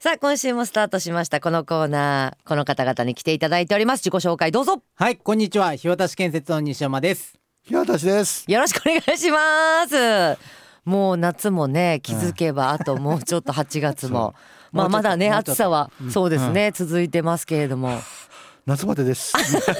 さあ今週もスタートしましたこのコーナー、この方々に来ていただいております。自己紹介どうぞ。 はい、こんにちは。日渡建設の西山です。 日渡です。 よろしくお願いします。もう夏もね、気づけばあともうちょっと8月もまあまだね暑さはそうですね、続いてますけれども夏バテです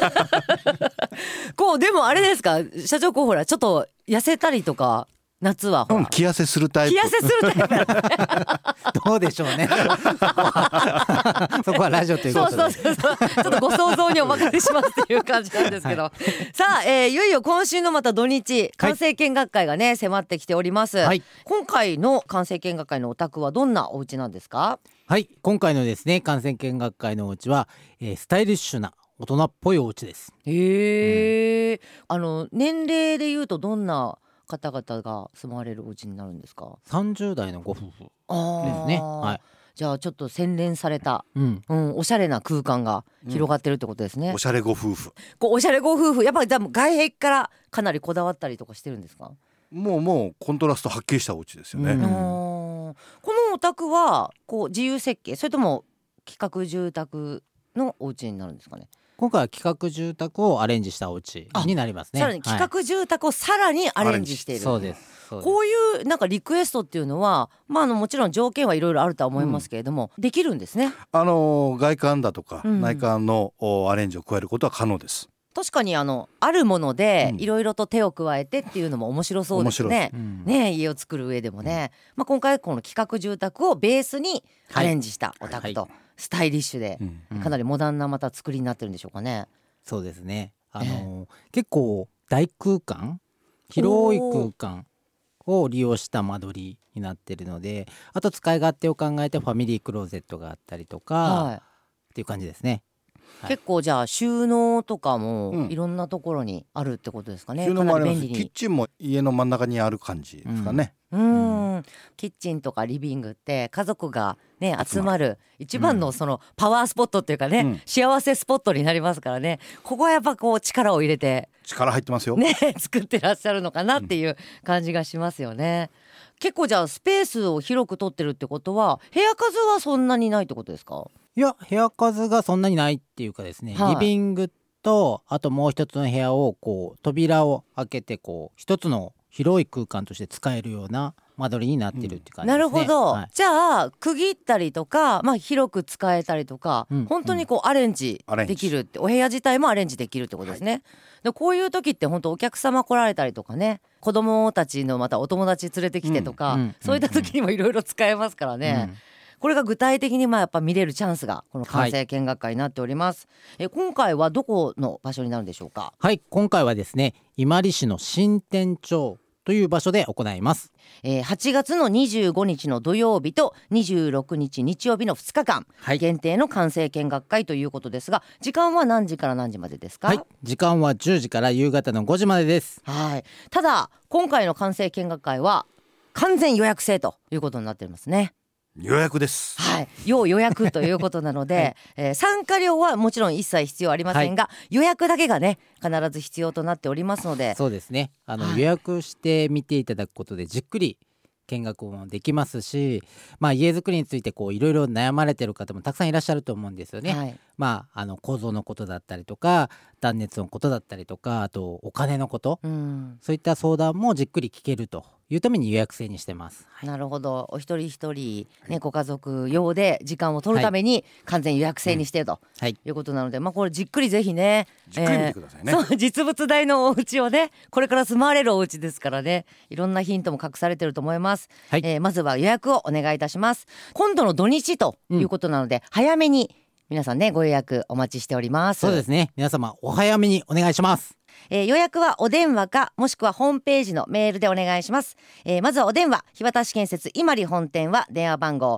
こうでもあれですか、社長こうほらちょっと痩せたりとか夏はほら、 気痩せするタイプ。 気痩せするタイプどうでしょうねそこはラジオということで、 そうちょっとご想像にお任せしますっていう感じなんですけど、さあ、いよいよ今週のまた土日完成見学会がね、迫ってきております、今回の完成見学会のお宅はどんなお家なんですか？ はい、今回のですね完成見学会のお家は、スタイリッシュな大人っぽいお家です。 年齢でいうとどんな方々が住まわれるお家になるんですか ？30代のご夫婦ですね。はい、 じゃあちょっと洗練された、おしゃれな空間が広がってるってことですね、 おしゃれご夫婦。 おしゃれご夫婦、やっぱり外壁からかなりこだわったりとかしてるんですか？ もうコントラストはっきりしたお家ですよね、 このお宅はこう自由設計、それとも企画住宅のお家になるんですかね？ 今回は企画住宅をアレンジしたお家になりますね。 さらに企画住宅をさらにアレンジしている、 そうです。 こういうなんかリクエストっていうのは、もちろん条件はいろいろあるとは思いますけれども、できるんですね。 外観だとか、内観のアレンジを加えることは可能です。 確かにあるものでいろいろと手を加えてっていうのも面白そうですね、家を作る上でもね、今回この企画住宅をベースにアレンジしたお宅と、スタイリッシュでかなりモダンなまた作りになってるんでしょうかね。 そうですね、結構大空間、広い空間を利用した間取りになってるので、あと使い勝手を考えてファミリークローゼットがあったりとか、っていう感じですね。 結構じゃあ収納とかもいろんなところにあるってことですかね。 収納もあります。キッチンも家の真ん中にある感じですかね。 キッチンとかリビングって家族がね集まる一番のそのパワースポットっていうかね、幸せスポットになりますからね。ここはやっぱこう力を入れて力入ってますよね作ってらっしゃるのかなっていう感じがしますよね。結構じゃあスペースを広く取ってるってことは部屋数はそんなにないってことですか？ いや、部屋数がそんなにないっていうかですね、リビングとあともう一つの部屋をこう扉を開けてこう一つの広い空間として使えるような間取りになってるっていう感じですね。 なるほど、じゃあ区切ったりとか、広く使えたりとか、本当にこうアレンジできるって、お部屋自体もアレンジできるってことですね、でこういう時って本当お客様来られたりとかね、子供たちのまたお友達連れてきてとか、そういった時にもいろいろ使えますからね、これが具体的にやっぱ見れるチャンスがこの完成見学会になっております、今回はどこの場所になるんでしょうか？ はい、今回はですね伊万里市の新店町という場所で行います。 8月の25日の土曜日と26日日曜日の2日間、限定の完成見学会ということですが、時間は何時から何時までですか？ はい、時間は10時から夕方の5時までです。 ただ今回の完成見学会は完全予約制ということになっていますね。 予約です。 要予約ということなので、参加料はもちろん一切必要ありませんが、予約だけがね必ず必要となっておりますので、 そうですね、予約して見ていただくことでじっくり見学もできますし、家づくりについていろいろ悩まれてる方もたくさんいらっしゃると思うんですよね、構造のことだったりとか断熱のことだったりとか、あとお金のこと、そういった相談もじっくり聞けるというために予約制にしてます。 なるほど、お一人一人、ご家族用で時間を取るために完全予約制にしているということなので、これじっくりぜひね、 じっくり見てくださいね。 そう実物大のお家をね、これから住まわれるお家ですからね、いろんなヒントも隠されていると思います、まずは予約をお願いいたします。今度の土日ということなので、早めに皆さんねご予約お待ちしております。 そうですね、皆様お早めにお願いします。 予約はお電話かもしくはホームページのメールでお願いします。まずはお電話、日渡建設伊万里本店は電話番号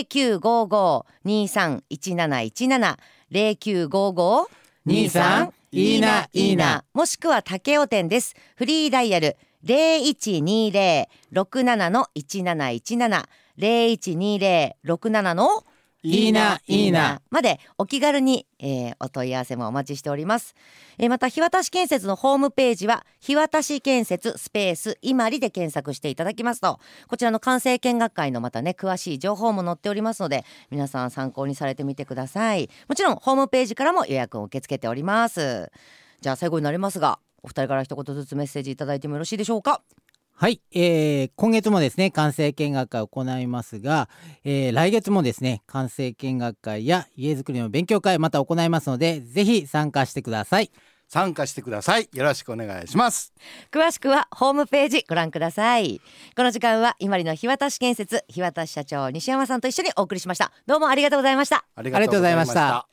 0955-231717 0955-23いいないいな、もしくは竹尾店です。フリーダイヤル 0120-67-1717 0120-67-17 いいないいなまでお気軽に、お問い合わせもお待ちしております。また日渡し建設のホームページは日渡し建設スペースいまりで検索していただきますと、こちらの完成見学会のまたね詳しい情報も載っておりますので、皆さん参考にされてみてください。もちろんホームページからも予約を受け付けております。じゃあ最後になりますが、お二人から一言ずつメッセージいただいてもよろしいでしょうか。 はい、今月もですね完成見学会を行いますが、来月もですね完成見学会や家づくりの勉強会また行いますので、ぜひ参加してください。 参加してください。よろしくお願いします。 詳しくはホームページご覧ください。この時間は今里の日渡し建設日渡し社長西山さんと一緒にお送りしました。どうもありがとうございました。 ありがとうございました。